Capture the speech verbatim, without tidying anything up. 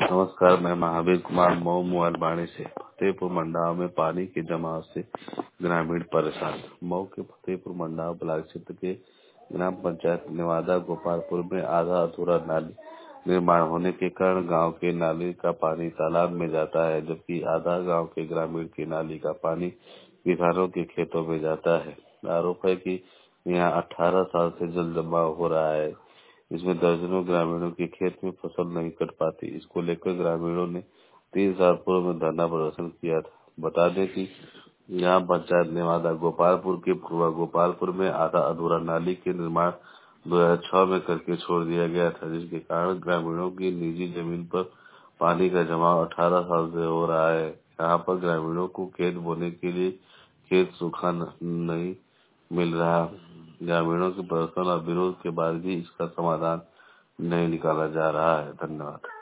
नमस्कार, मैं महावीर कुमार मऊ मुआरबाणी से। फतेहपुर मंडाव में पानी के जमाव से ग्रामीण परेशान। मऊ के फतेहपुर मंडाव ब्लॉक क्षेत्र के ग्राम पंचायत नेवादा गोपालपुर में आधा अधूरा नाली निर्माण होने के कारण गांव के नाली का पानी तालाब में जाता है, जबकि आधा गांव के ग्रामीण की नाली का पानी किसानों के खेतों में जाता है। आरोप है कि यहाँ अठारह साल से जल जमाव हो रहा है। इसमें दर्जनों ग्रामीणों के खेत में फसल नहीं कट पाती। इसको लेकर ग्रामीणों ने तीन साल पूर्व में धरना प्रदर्शन किया था। बता दें कि यहाँ पंचायत नेवादा गोपालपुर के पूर्वा गोपालपुर में आधा अधूरा नाली के निर्माण दो हजार छह में करके छोड़ दिया गया था, जिसके कारण ग्रामीणों की निजी जमीन पर पानी का जमाव अठारह साल से हो रहा है। यहाँ पर ग्रामीणों को खेत बोने के लिए खेत सूखा नहीं मिल रहा। ग्रामीणों के प्रदर्शन और विरोध के बाद भी इसका समाधान नहीं निकाला जा रहा है। धन्यवाद।